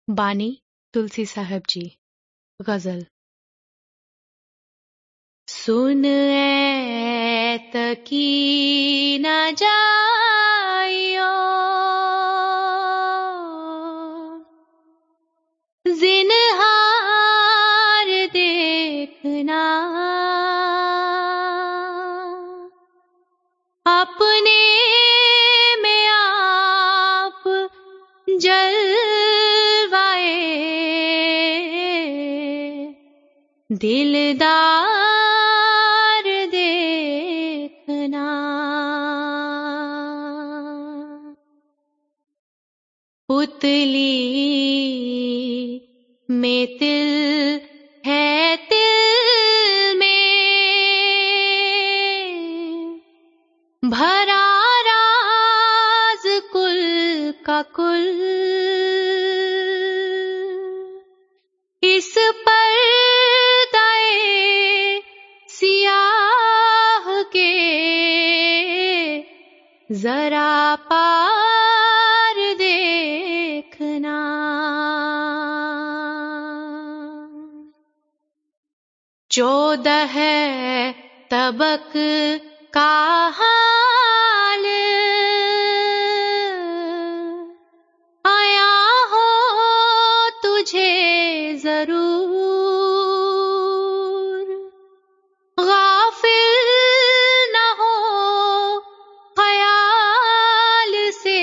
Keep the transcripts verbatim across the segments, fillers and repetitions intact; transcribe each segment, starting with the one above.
بانی تلسی صاحب جی. غزل. سن اے تکی نہ جائیو، زنہار دیکھنا اپنے میں آپ جلوائے دلدار دیکھنا. پتلی میں تل ہے، تل میں بھرا راز کل کا کل. اس پردہ سیاہ کے ذرا پار دیکھنا. چودہ طبق کا حال آیا ہو تجھے ضرور، غافل نہ ہو خیال سے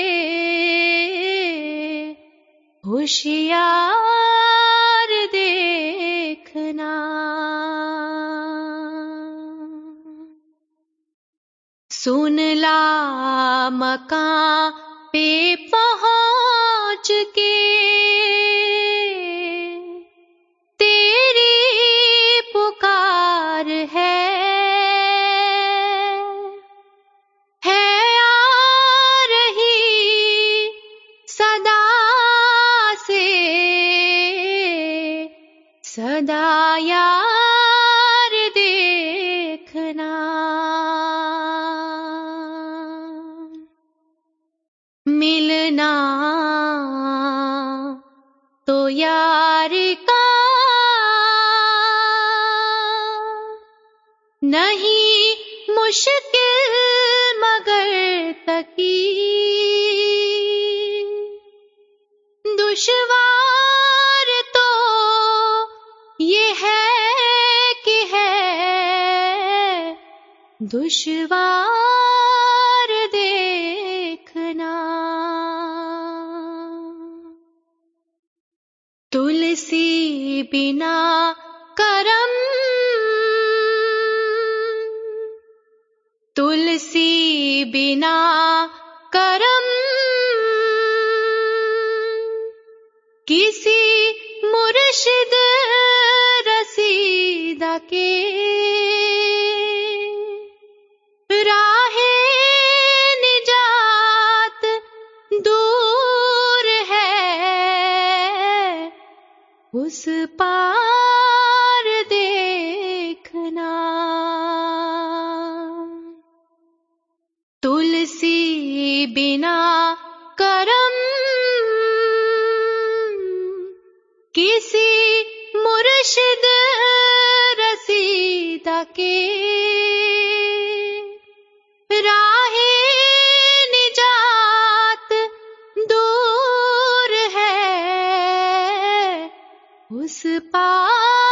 ہوشیار دیکھنا. سن لا مکان پہ پہنچ کے تیری پکار ہے، ہے آ رہی صدا سے صدا یار دیکھنا. ملنا تو یار کا نہیں مشکل مگر تکی، دشوار تو یہ ہے کہ ہے دشوار دیکھنا. تلسی بنا کرم، تلسی بنا کرم کسی مرشد رسیدہ کے راہ نجات دور ہے، اس پار دیکھنا. تلسی بنا کرم کسی مرشد رسیدہ کے راہ نجات دور ہے، اس پار